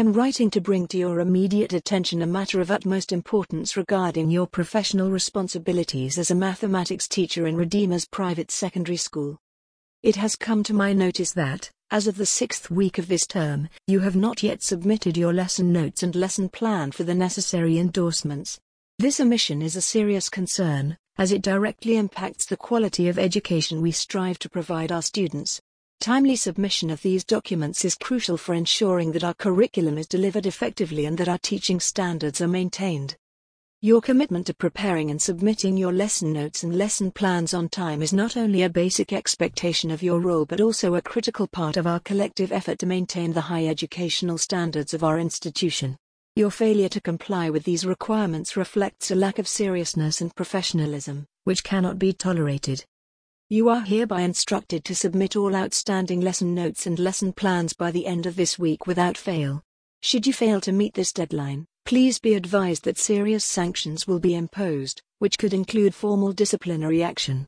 am writing to bring to your immediate attention a matter of utmost importance regarding your professional responsibilities as a mathematics teacher in Redeemer's private secondary school. It has come to my notice that, as of the 6th week of this term, you have not yet submitted your lesson notes and lesson plan for the necessary endorsements. This omission is a serious concern, as it directly impacts the quality of education we strive to provide our students. Timely submission of these documents is crucial for ensuring that our curriculum is delivered effectively and that our teaching standards are maintained. Your commitment to preparing and submitting your lesson notes and lesson plans on time is not only a basic expectation of your role but also a critical part of our collective effort to maintain the high educational standards of our institution. Your failure to comply with these requirements reflects a lack of seriousness and professionalism, which cannot be tolerated. You are hereby instructed to submit all outstanding lesson notes and lesson plans by the end of this week without fail. Should you fail to meet this deadline, please be advised that serious sanctions will be imposed, which could include formal disciplinary action.